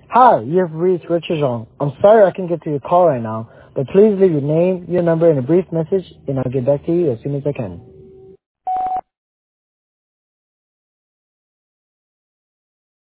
Hi, you have reached Richard Zhong. I'm sorry I can't get to your call right now, but please leave your name, your number, and a brief message, and I'll get back to you as soon as I can.